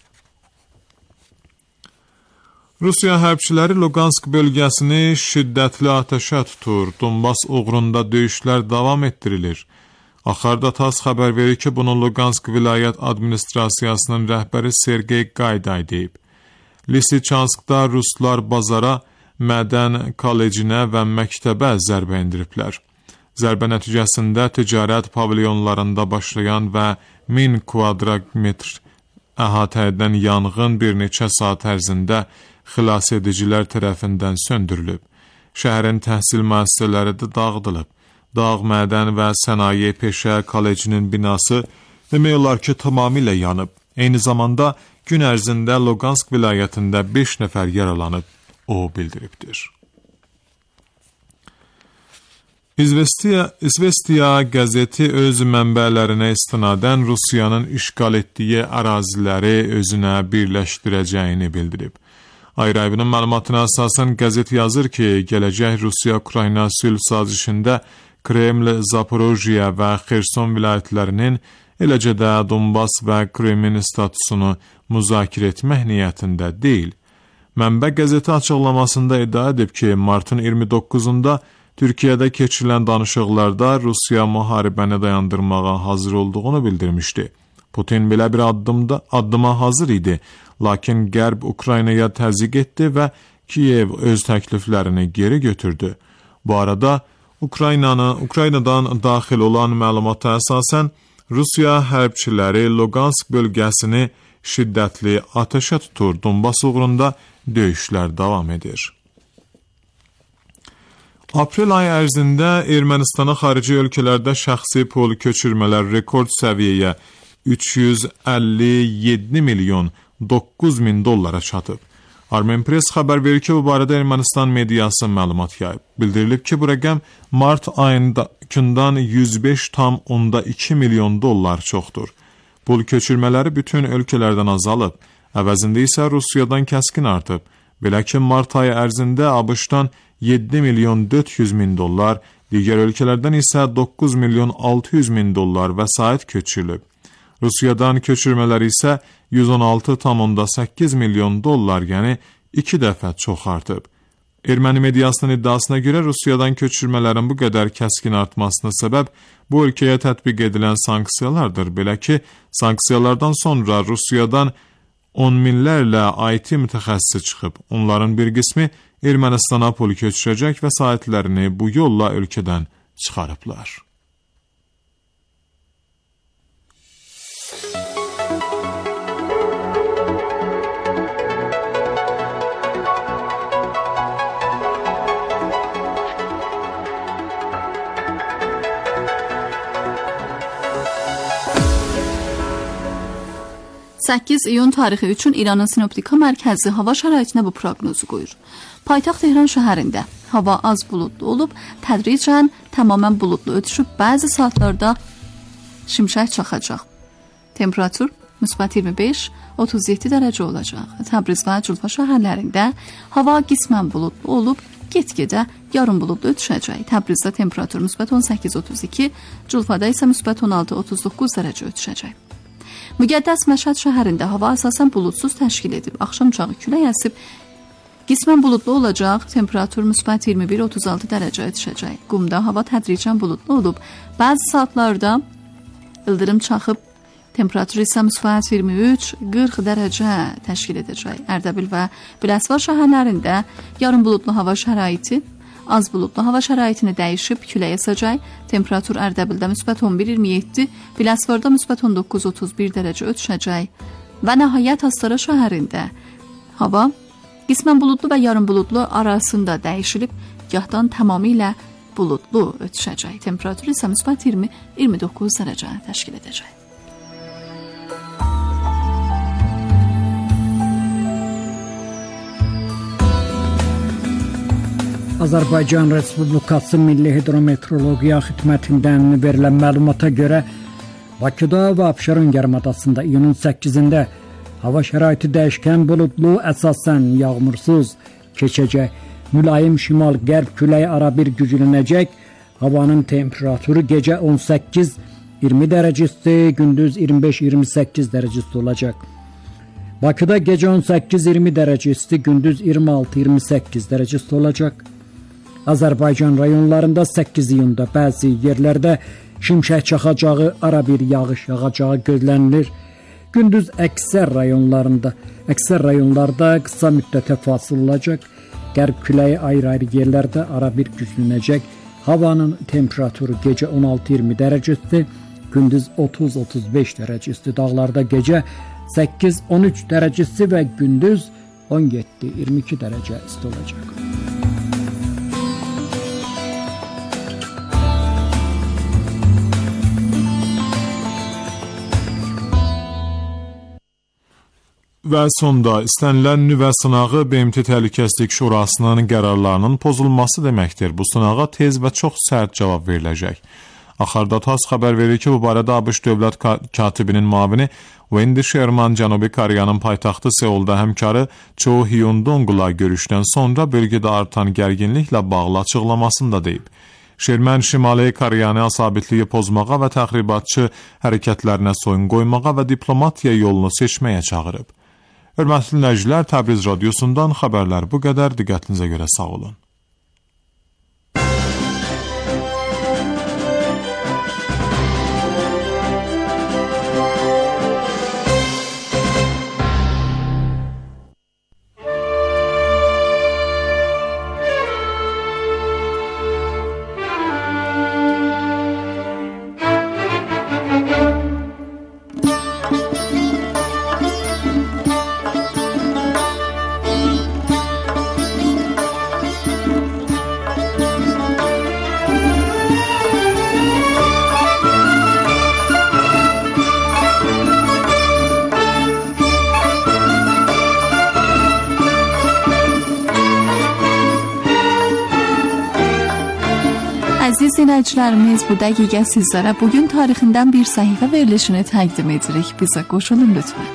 Rusiya hərbçiləri Lugansk bölgəsini şiddətli atəşə tutur, Donbas uğrunda döyüşlər davam etdirilir. Axardatas xəbər verir ki, bunu Lugansk vilayət administrasiyasının rəhbəri Sergey Gayday deyib. Lisichanskda ruslar bazara, mədən kollecinə və məktəbə zərbə endiriblər. Zərbə nəticəsində ticarət pavilyonlarında başlayan və min kvadratmetr əhatə edən yanğın bir neçə saat ərzində xilas edicilər tərəfindən söndürülüb. Şəhərin təhsil müəssisələri də dağıdılıb. Dağ, mədən və sənaye peşə kollecinin binası demək olar ki, tamamilə yanıb. Eyni zamanda gün ərzində Lugansk vilayətində beş nəfər yaralanıb, o bildiribdir. İzvestiya, İzvestiya qəzeti öz mənbələrinə istinadən Rusiyanın işğal etdiyi əraziləri özünə birləşdirəcəyini bildirib. Ayrı-ayrının məlumatına əsasən qəzet yazır ki, gələcək Rusiya-Ukrayna sülh sazişində Kreml, Zaporojye və Xerson vilayətlərinin, eləcə də Donbas və Krimin statusunu müzakirə etmək niyyətində deyil. Mənbə qəzeti açıqlamasında iddia edib ki, martın iyirmi doqquzunda Türkiyədə keçirilən danışıqlarda Rusiya müharibəni dayandırmağa hazır olduğunu bildirmişdi. Putin belə bir addımda addıma hazır idi, lakin Qərb Ukraynaya təzyiq etdi və Kiyev öz təkliflərini geri götürdü. Bu arada Ukraynanı, Ukraynadan daxil olan məlumata əsasən Rusiya hərbçiləri Lugansk bölgəsini şiddətli atəşə tutur, Donbas uğrunda döyüşlər davam edir. Aprel ayı ərzində Ermənistana xarici ölkələrdə şəxsi pul köçürmələr rekord səviyyəyə üç yüz əlli yeddi milyon doqquz min dollara çatıb. Armenpress xəbər verir ki, bu barədə Ermənistan mediası məlumat yayıb. Bildirilib ki, bu rəqəm mart ayından yüz beş tam onda iki milyon dollar çoxdur. Pul köçürmələri bütün ölkələrdən azalıb, əvəzində isə Rusiyadan kəskin artıb. Belə ki, mart ayı ərzində ABŞ-dan yeddi milyon dörd yüz min dollar, digər ölkələrdən isə doqquz milyon altı yüz min dollar vəsait köçürülüb. Rusiyadan köçürmələri isə yüz on altı tam onda səkkiz milyon dollar, yəni iki dəfə çox artıb. Erməni mediasının iddiasına görə Rusiyadan köçürmələrin bu qədər kəskin artmasına səbəb bu ölkəyə tətbiq edilən sanksiyalardır. Belə ki, sanksiyalardan sonra Rusiyadan on minlərlə I T mütəxəssisi çıxıb. Onların bir qismi Ermənistana pul köçürəcək və sahiblərini bu yolla ölkədən çıxarıblar. səkkiz iyun tarixi üçün İranın Sinoptika Mərkəzi hava şəraitinə bu proqnozu qoyur. Paytaxt Tehran şəhərində hava az buludlu olub, tədricən tamamilə buludlu ötüşüb, bəzi saatlarda şimşək çaxacaq. Temperatur müsbət iyirmi beş otuz yeddi dərəcə olacaq. Təbriz və Culfa şəhərlərində hava qismən buludlu olub, get-gedə yarım buludlu ötüşəcək. Təbrizdə temperatur müsbət on səkkiz otuz iki, Culfada isə müsbət on altı otuz doqquz dərəcə ötüşəcək. Müqəddəs Məşhəd şəhərində hava əsasən buludsuz təşkil edib. Axşam çağı külək əsib, qismən buludlu olacaq. Temperatur müsbət iyirmi bir otuz altı dərəcə ötüşəcək. Qumda hava tədricən buludlu olub. Bəzi saatlarda ildırım çaxıb, temperatur isə müsbət iyirmi üç qırx dərəcə təşkil edəcək. Ərdəbil və Biləsuvar şəhərlərində yarım buludlu hava şəraiti, az buludlu hava şəraitini dəyişib, külək əsəcək. Temperatur Ərdəbildə müsbət on bir iyirmi yeddi, Biləsuvarda müsbət on doqquz otuz bir dərəcə ötüşəcək. Və nəhayət Astara şəhərində hava qismən buludlu və yarım buludlu arasında dəyişilib, gahdan tamamilə buludlu ötüşəcək. Temperatur isə müsbət iyirmi iyirmi doqquz dərəcə təşkil edəcək. Azərbaycan Respublikası Milli Hidrometeorologiya Xidmətindən verilən məlumata görə Bakıda və Abşeron yarımadasında iyunun səkkizində hava şəraiti dəyişkən buludlu, əsasən yağmursuz keçəcək. Mülayim şimal-qərb küləyi arabir güclənəcək. Havanın temperaturu gecə on səkkiz iyirmi dərəcə isti, gündüz iyirmi beş iyirmi səkkiz dərəcə isti olacaq. Bakıda gecə on səkkiz iyirmi dərəcə isti, gündüz iyirmi altı iyirmi səkkiz dərəcə isti olacaq. Azərbaycan rayonlarında səkkiz iyunda bəzi yerlərdə şimşək çaxacağı, ara bir yağış yağacağı gözlənilir. Gündüz əksər rayonlarında, əksər rayonlarda qısa müddətə fasil olacaq. Qərb küləyi ayrı-ayrı yerlərdə ara bir güclənəcək. Havanın temperaturu gecə on altı iyirmi dərəcə isti, gündüz otuz otuz beş dərəcə isti. Dağlarda gecə səkkiz on üç dərəcə isti və gündüz on yeddi iyirmi iki dərəcə isti olacaq. Və sonda istənilən nüvə sınağı B M T Təhlükəsizlik Şurasının qərarlarının pozulması deməkdir. Bu sınağa tez və çox sərt cavab veriləcək. Axarda TASS xəbər verir ki, bu barədə ABŞ dövlət katibinin müavini Wendy Sherman Cənubi Koreyanın paytaxtı Seulda həmkarı Cho Hyun-dongla görüşdən sonra bölgədə artan gərginliklə bağlı açıqlamasında deyib. Sherman Şimali Koreyanı asabitliyi pozmağa və təxribatçı hərəkətlərinə soyun qoymağa və diplomatiya yolunu seçməyə çağırıb. Hörmətli dinləyicilər, Təbriz radiosundan xəbərlər bu qədər. Diqqətinizə görə sağ olun. Əziz dinləyicilərimiz, bu dəqiqə sizlərə bugün tarixindən bir səhifə verilişini təqdim edirik. Bizə qoşulun lütfən.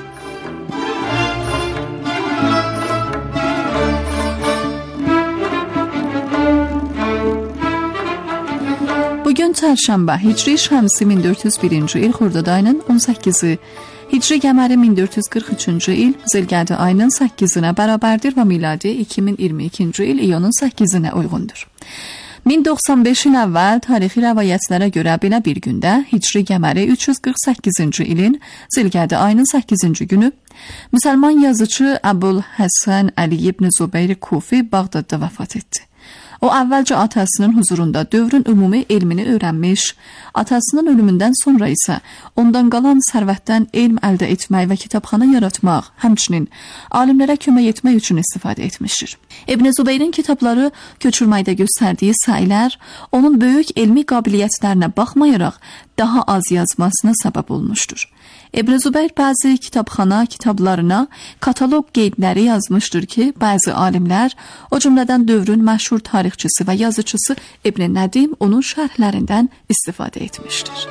Bugün çərşənbə, Hicri Şəmsi min dörd yüz birinci il Xordad ayının on səkkizi, Hicri qəməri min dörd yüz qırx üçüncü il Zilqədə ayının səkkizinə bərabərdir və miladi iki min iyirmi ikinci il iyunun səkkizinə uyğundur. min doxsan beş il əvvəl tarixi rəvayətlərə görə belə bir gündə Hicri qəməri üç yüz qırx səkkizinci ilin Zilqədə ayının səkkizinci günü müsəlman yazıcı Əbul Həsən Əli ibn Zubeyr Kufi Bağdadda vəfat etdi. O əvvəlcə atasının huzurunda dövrün ümumi elmini öyrənmiş, atasının ölümündən sonra isə ondan qalan sərvətdən elm əldə etmək və kitabxana yaratmaq, həmçinin alimlərə kömək etmək üçün istifadə etmişdir. İbn Zubeyrin kitabları köçürməkdə göstərdiyi səylər onun böyük elmi qabiliyyətlərinə baxmayaraq daha az yazmasına səbəb olmuşdur. İbn Zubeyr bəzi kitabxana kitablarına kataloq qeydləri yazmışdır ki, bəzi alimlər, o cümlədən dövrün məşhur tarixçisi və yazıcısı İbn Nədim onun şərhlərindən istifadə etmişdir.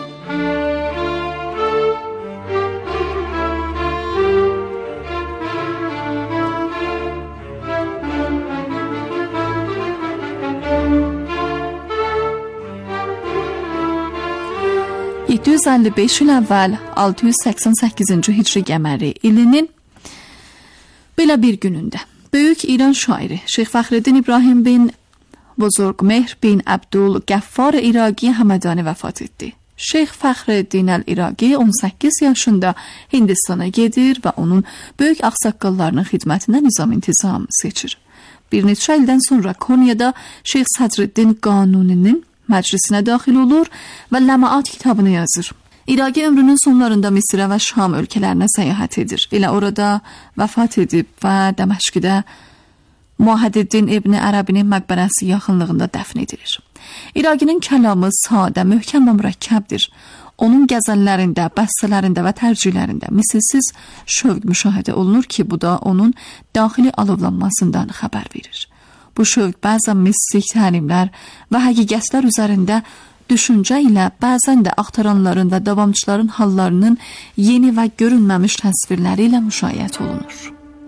yeddi yüz əlli beş il əvvəl altı yüz səksən səkkizinci Hicri qəməri ilinin belə bir günündə böyük İran şairi Şeyx Fəxrəddin İbrahim bin Buzurgmehr bin Abdul Qəffar İraqi Həmədani vəfat etdi. Şeyx Fəxrəddin əl-İraqi on səkkiz yaşında Hindistana gedir və onun böyük ağsaqqallarının xidmətinə nizam-intizam seçir. Bir neçə ildən sonra Konyada Şeyx Sədrəddin Qanuninin məclisinə daxil olur və Ləmaat kitabını yazır. İraqi ömrünün sonlarında Misrə və Şam ölkələrinə səyahət edir. Elə orada vəfat edib və Dəməşqidə Muhaddin İbn Ərəbinin məqbərəsi yaxınlığında dəfn edilir. İraqinin kəlamı sadə, möhkəm və mürəkkəbdir. Onun qəzəllərində, bəstələrində və tərcihlərində misilsiz şövq müşahidə olunur ki, bu da onun daxili alovlanmasından xəbər verir. Bu şövq bəzən mistik təlimlər və həqiqətlər üzərində düşüncə ilə, bəzən də axtaranların və davamçıların hallarının yeni və görünməmiş təsvirləri ilə müşayiət olunur.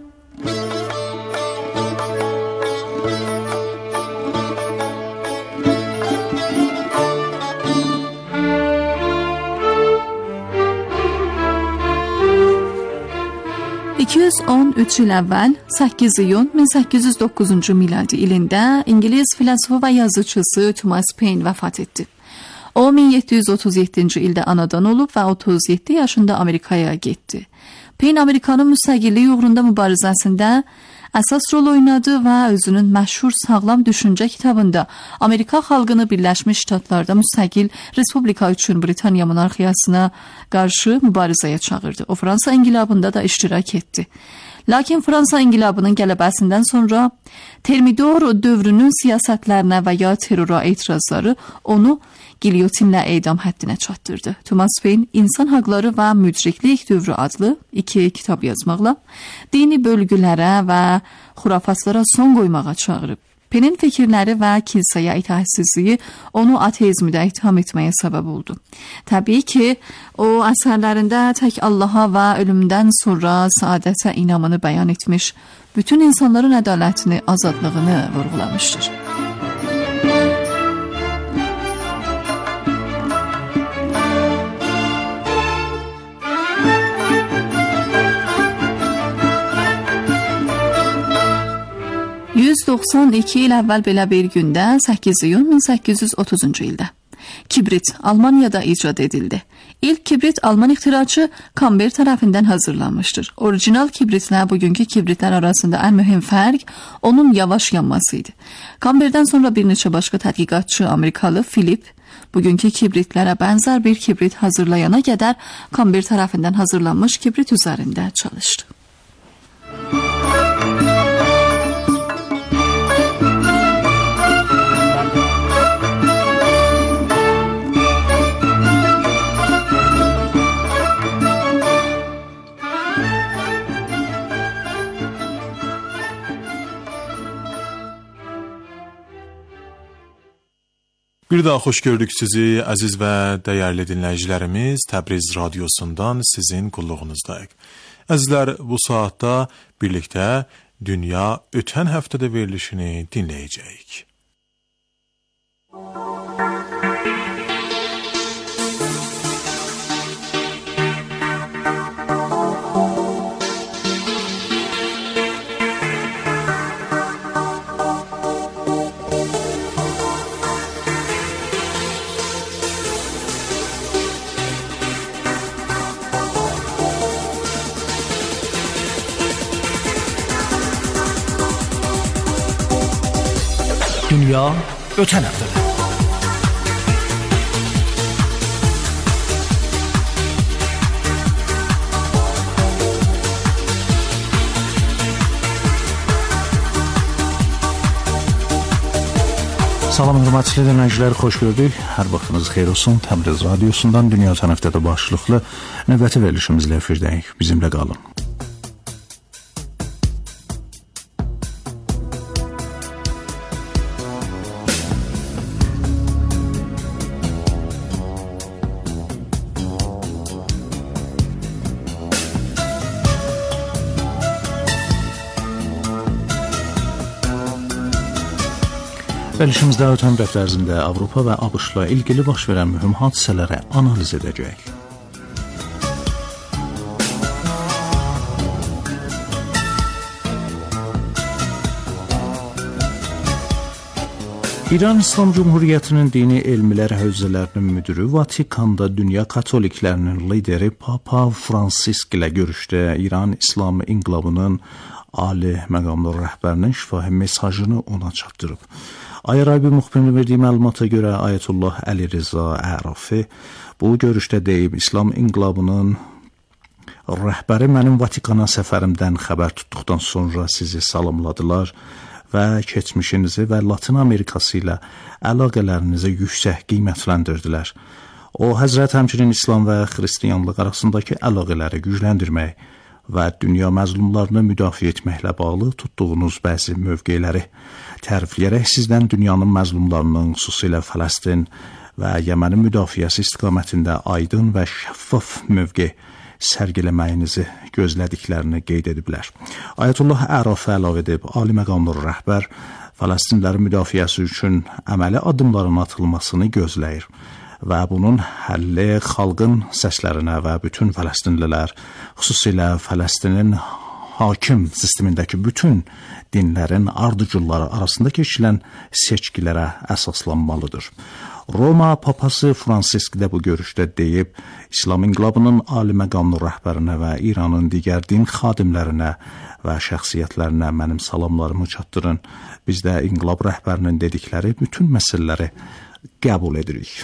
iki yüz on üç il əvvəl səkkiz iyun min səkkiz yüz doqquzuncu miladi ilində İngilis filosofu və yazıcısı Thomas Paine vəfat etdi. O min yeddi yüz otuz yeddinci ildə anadan olub və otuz yeddi yaşında Amerikaya getdi. Paine Amerikanın müstəqilliyi uğrunda mübarizəsində əsas rol oynadı və özünün məşhur Sağlam Düşüncə kitabında Amerika xalqını Birləşmiş Ştatlarda müstəqil respublika üçün Britaniya monarxiyasına qarşı mübarizəyə çağırdı. O Fransa inqilabında da iştirak etdi. Lakin Fransa inqilabının qələbəsindən sonra Termidor dövrünün siyasətlərinə və ya terrora etirazları onu gilyotinlə edam həddinə çatdırdı. Thomas Paine İnsan Haqları və Müdriklik dövrü adlı iki kitab yazmaqla dini bölgülərə və xurafatlara son qoymağa çağırıb. Paine'in fikirləri və kilsəyə itaatsizliyi onu ateizmdə itham etməyə səbəb oldu. Təbii ki, o əsərlərində tək Allaha və ölümdən sonra saadətə inamını bəyan etmiş, bütün insanların ədalətini, azadlığını vurğulamışdır. yüz doxsan iki il əvvəl belə bir gündə səkkiz iyun min səkkiz yüz otuzuncu ildə kibrit Almaniyada icad edildi. İlk kibrit Alman ixtiraçı Kamber tərəfindən hazırlanmışdır. Orijinal kibritlə bugünkü kibritlər arasında ən mühüm fərq onun yavaş yanması idi. Kamberdən sonra bir neçə başqa tədqiqatçı Amerikalı Philip bugünkü kibritlərə bənzər bir kibrit hazırlayana qədər Kamber tərəfindən hazırlanmış kibrit üzərində çalışdı. Bir daha xoş gördük sizi, əziz və dəyərli dinləyicilərimiz. Təbriz radiosundan sizin qulluğunuzdayıq. Əzizlər, bu saatda birlikdə Dünya ötən həftədə verilişini dinləyəcəyik. Dünya ötən həftədə. Salam hörmətli dinləyicilər, xoş gördük. Hər vaxtınız xeyir olsun. Təbriz radiosundan Dünya ötən həftədə başlıqlı növbəti verilişimizlə efirdəyik. Bizimlə qalın. Verilişimizdə ötən bir həftə ərzində Avropa və ABŞ-la ilgili baş verən mühüm hadisələri analiz edəcəyik. İran İslam Cumhuriyyətinin dini elmlər hövzələrinin müdürü Vatikanda dünya katoliklərinin lideri Papa Fransisk ilə görüşdə İran İslam İnqilabının ali məqamlı rəhbərinin şifahi mesajını ona çatdırıb. Ayrabi müxbirinin verdiyi məlumata görə Ayətullah Əli Rza Ərafi bu görüşdə deyib, İslam İnqilabının rəhbəri mənim Vatikana səfərimdən xəbər tutduqdan sonra sizi salamladılar və keçmişinizi və Latin Amerikası ilə əlaqələrinizi yüksək qiymətləndirdilər. O, Həzrət həmçinin İslam və Xristiyanlıq arasındakı əlaqələri gücləndirmək və dünya məzlumlarını müdafiə etməklə bağlı tutduğunuz bəzi mövqeləri tərifləyərək sizdən dünyanın məzlumlarının, xüsusilə Fələstin və Yəmənin müdafiəsi istiqamətində aydın və şəffaf mövqe sərgiləməyinizi gözlədiklərini qeyd ediblər. Ayətullah Ərafi əlavə edib, ali məqamlı rəhbər Fələstinlərin müdafiəsi üçün əməli addımların atılmasını gözləyir və bunun həlli xalqın səslərinə və bütün Fələstinlilər, xüsusilə Fələstinin hakim sistemindəki bütün dinlərin ardıcılları arasında keçilən seçkilərə əsaslanmalıdır. Roma papası Fransisk də bu görüşdə deyib, İslam İnqilabının ali məqamlı rəhbərinə və İranın digər din xadimlərinə və şəxsiyyətlərinə mənim salamlarımı çatdırın. Biz də İnqilab rəhbərinin dedikləri bütün məsələləri qəbul edirik.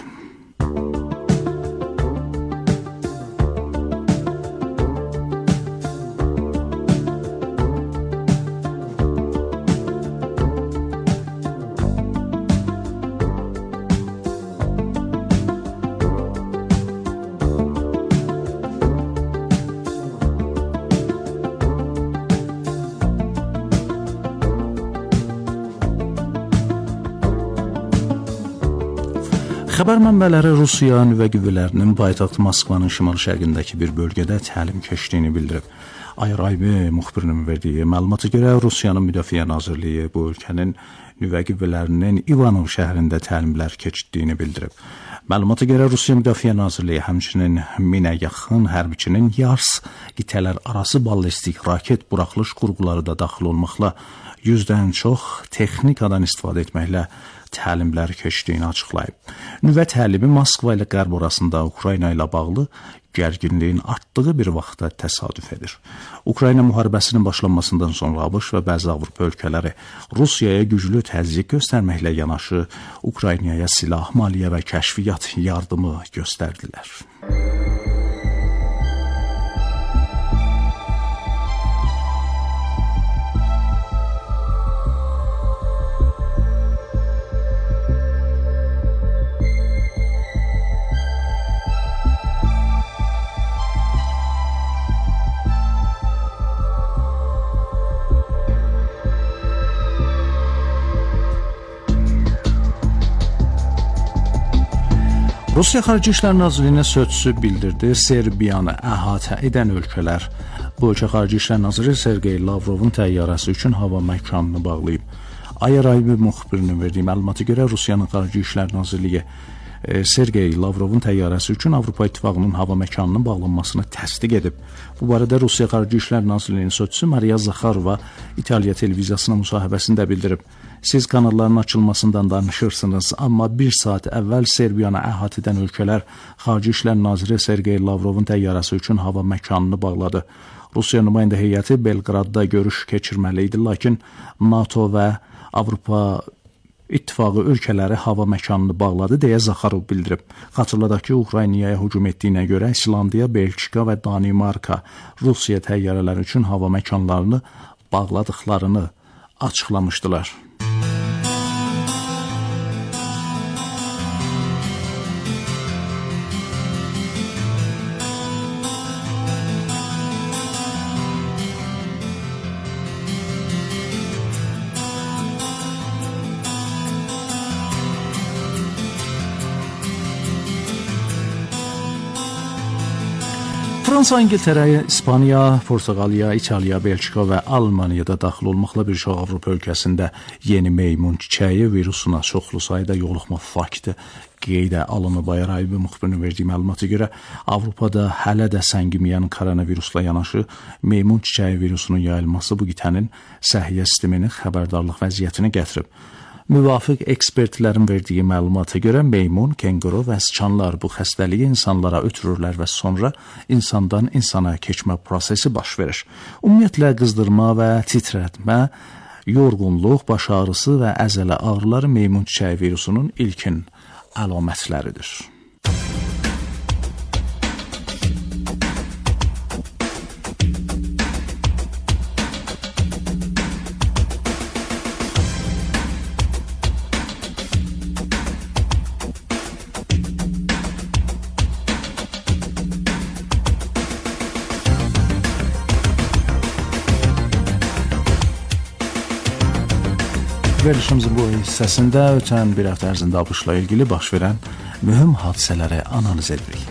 Xəbər mənbələri Rusiya nüvə qüvvələrinin paytaxt Moskvanın şimal-şərqindəki bir bölgədə təlim keçdiyini bildirib. Ayrabi müxbirinin verdiyi məlumata görə Rusiyanın Müdafiə Nazirliyi bu ölkənin nüvə qüvvələrinin İvanov şəhərində təlimlər keçdiyini bildirib. Məlumata görə Rusiya Müdafiə Nazirliyi həmçinin minə yaxın hərbiçinin Yars qitələr arası ballistik raket buraxılış qurğuları da daxil olmaqla yüzdən çox texnikadan istifadə etməklə təlimlər keçdiyini açıqlayıb. Nüvə təlimi Moskva ilə Qərb arasında Ukrayna ilə bağlı gərginliyin artdığı bir vaxtda təsadüf edir. Ukrayna müharibəsinin başlanmasından sonra ABŞ və bəzi Avropa ölkələri Rusiyaya güclü təzyiq göstərməklə yanaşı Ukraynaya silah, maliyyə və kəşfiyyat yardımı göstərdilər. Rusiya Xarici İşlər Nazirliyinin sözçüsü bildirdi, Serbiyanı əhatə edən ölkələr bu ölkə Xarici İşlər Naziri Sergey Lavrovun təyyarəsi üçün hava məkanını bağlayıb. Ayrabi müxbirinin verdiyi məlumata görə Rusiyanın Xarici İşlər Nazirliyi Sergey Lavrovun təyyarəsi üçün Avropa İttifaqının hava məkanının bağlanmasını təsdiq edib. Bu barədə Rusiya Xarici İşlər Nazirliyinin sözçüsü Mariya Zakharova İtaliya televiziyasına müsahibəsində bildirib. Siz kanalların açılmasından danışırsınız, amma bir saat əvvəl Serbiyanı əhatə edən ölkələr Xarici İşlər Naziri Sergey Lavrovun təyyarəsi üçün hava məkanını bağladı. Rusiya nümayəndə heyəti Belqradda görüş keçirməli idi, lakin NATO və Avropa İttifaqı ölkələri hava məkanını bağladı deyə Zaxarov bildirib. Xatırladaq ki, Ukraynaya hücum etdiyinə görə İslandiya, Belçika və Danimarka Rusiya təyyarələri üçün hava məkanlarını bağladıqlarını açıqlamışdılar. Fransa, İngiltərə, İspaniya, Portuqaliya, İtaliya, Belçika və Almaniyada daxil olmaqla bir çox Avropa ölkəsində yeni meymun çiçəyi virusuna çoxlu sayda yoluxma fakti qeydə alınıb. Ayraibı müxbirinin verdiyi məlumata görə Avropada hələ də səngiməyən koronavirusla yanaşı meymun çiçəyi virusunun yayılması bu qitənin səhiyyə sisteminin xəbərdarlıq vəziyyətini gətirib. Müvafiq ekspertlərin verdiyi məlumata görə meymun, kenguru və sıçanlar bu xəstəliyi insanlara ötürürlər və sonra insandan insana keçmə prosesi baş verir. Ümumiyyətlə qızdırma və titrətmə, yorğunluq, baş ağrısı və əzələ ağrıları meymun çiçəyi virusunun ilkin əlamətləridir. Verilişimizin bu hissəsində ötən bir həftə ərzində ABŞ-la ilgili baş verən mühüm hadisələri analiz edirik.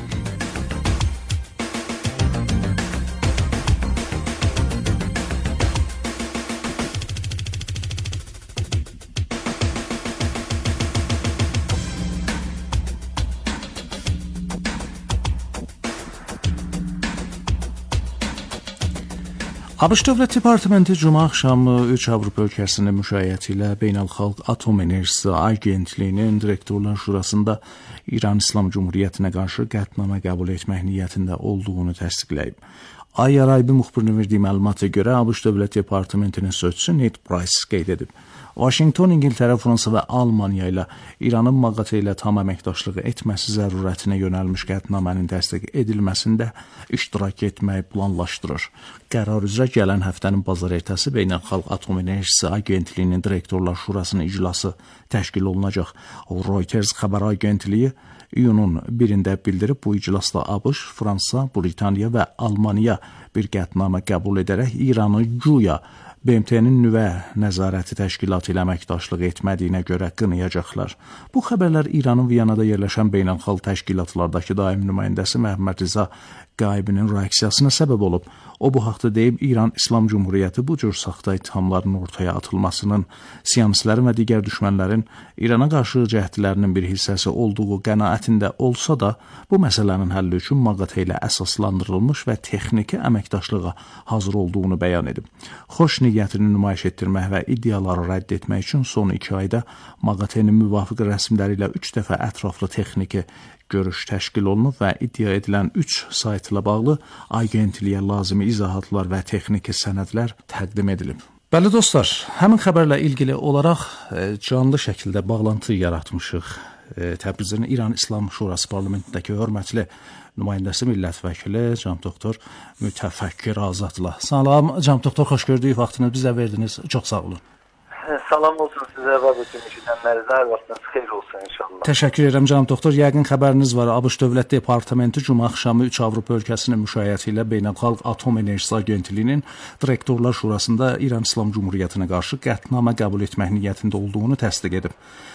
ABŞ Dövlət Departamenti cümə axşamı üç Avropa ölkəsinin müşayiəti ilə Beynəlxalq Atom Enerjisi Agentliyinin Direktorlar Şurasında İran İslam Cumhuriyyətinə qarşı qətnamə qəbul etmək niyyətində olduğunu təsdiqləyib. Ayraibı müxbirinin verdiyi məlumata görə ABŞ Dövlət Departamentinin sözçüsü Ned Price qeyd edib. Washington, İngiltərə, Fransa və Almaniya ilə İranın MAGATE ilə tam əməkdaşlığı etməsi zərurətinə yönəlmiş qətnamənin təsdiq edilməsində iştirak etməyi planlaşdırır. Qərar üzrə gələn həftənin bazar ertəsi Beynəlxalq Atom Enerjisi Agentliyinin Direktorlar Şurasının iclası təşkil olunacaq. Reuters xəbər agentliyi iyunun birində bildirib, bu iclasda ABŞ, Fransa, Britaniya və Almaniya bir qətnamə qəbul edərək İranı güya B M T-nin nüvə nəzarəti təşkilatı ilə əməkdaşlıq etmədiyinə görə qınayacaqlar. Bu xəbərlər İranın Viyanada yerləşən beynəlxalq təşkilatlardakı daimi nümayəndəsi Məhəmməd Rza Qaibinin reaksiyasına səbəb olub. O bu haqda deyib, İran İslam Cumhuriyyəti bu cür saxta ittihamların ortaya atılmasının, siyonistlərin və digər düşmənlərin İrana qarşı cəhdlərinin bir hissəsi olduğu qənaətində olsa da, bu məsələnin həlli üçün MAGATE ilə əsaslandırılmış və texniki əməkdaşlığa hazır olduğunu bəyan edib. Xoş niyyətini nümayiş etdirmək və iddiaları rədd etmək üçün son iki ayda MAGATE-nin müvafiq rəsmləri ilə üç dəfə ətraflı texniki görüş təşkil olunub və iddia edilən üç saytla bağlı agentliyə lazımi izahatlar və texniki sənədlər təqdim edilib. Bəli dostlar, həmin xəbərlə ilgili olaraq canlı şəkildə bağlantı yaratmışıq. Təbrizin İran İslam Şurası parlamentindəki hörmətli nümayəndəsi millət vəkili cənab doktor Mütəfəkkir Azadla. Salam, cənab doktor, xoş gördük, vaxtını bizə verdiniz. Çox sağ olun. Salam olsun sizə və bütün eşidənlərinizə, hər vaxtınız xeyir olsun inşallah. Təşəkkür edirəm cənab doktor. Yəqin xəbəriniz var. ABŞ Dövlət Departamenti cümə axşamı üç Avropa ölkəsinin müşayiəti ilə Beynəlxalq Atom Enerjisi Agentliyinin Direktorlar Şurasında İran İslam Cumhuriyyətinə qarşı qətnamə qəbul etmək niyyətində olduğunu təsdiq edib.